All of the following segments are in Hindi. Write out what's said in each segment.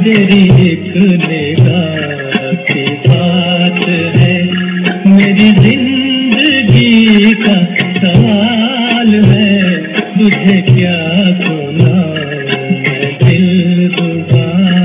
तेरी एक निगाह की बात है, मेरी जिंदगी का सवाल है, तुझे क्या सुनाऊं मैं दिलरुबा।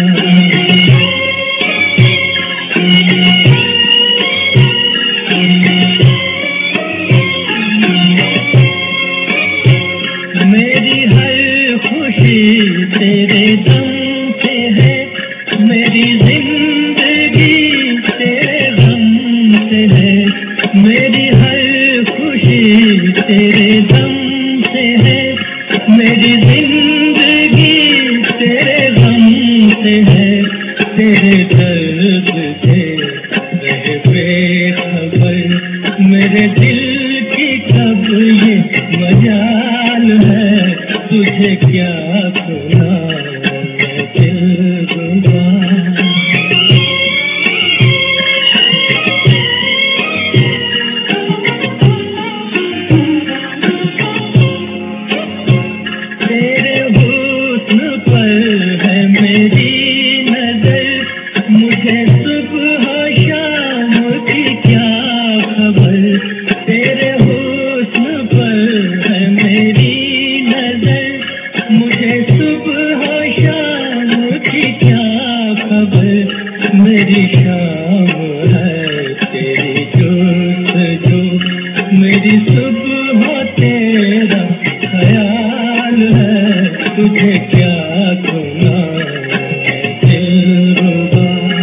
मेरी हर खुशी तेरे दम से है, मेरी जिंदगी तेरे दम से है, मेरी हर खुशी तेरे दम से है, मेरी जिंदगी तेरे दम से है, तेरे दर्द से रहे बेखबर, मेरे दिल की कब ये मजाल है, तुझे क्या सुनाऊं मैं दिलरुबा। तेरे हुस्न पर है मेरी नजर, मुझे सुबह शाम की क्या खबर, तेरे हुस्न पर है मेरी नजर, मुझे सुबह शाम की क्या खबर, मेरी शाम है तेरी जुस्तजू, मेरी सुबह तेरा ख्याल है, तुझे क्या सुनाऊं मैं दिलरुबा।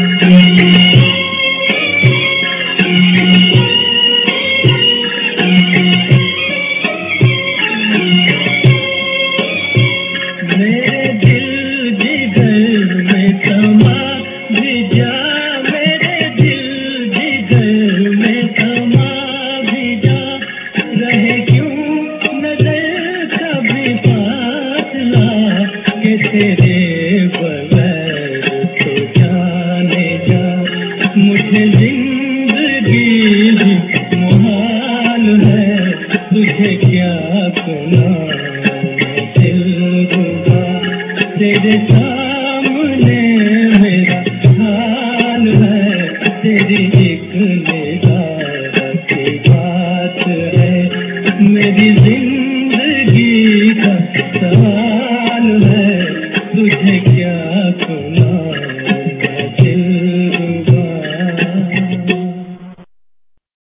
मेरे दिल जिगर में समा भी जा, मेरे दिल जिगर में समा भी जा, रहे क्यों नजर कभी फासला, के तेरे बगैर तो जाने जा, मुझे जिंदगी भी मुहाल है, तुझे क्या सुनाऊं मैं दिलरुबा। तेरे सामने मेरा हाल है, तेरी एक निगाह की बात है, मेरी जिंदगी का सवाल है, तुझे क्या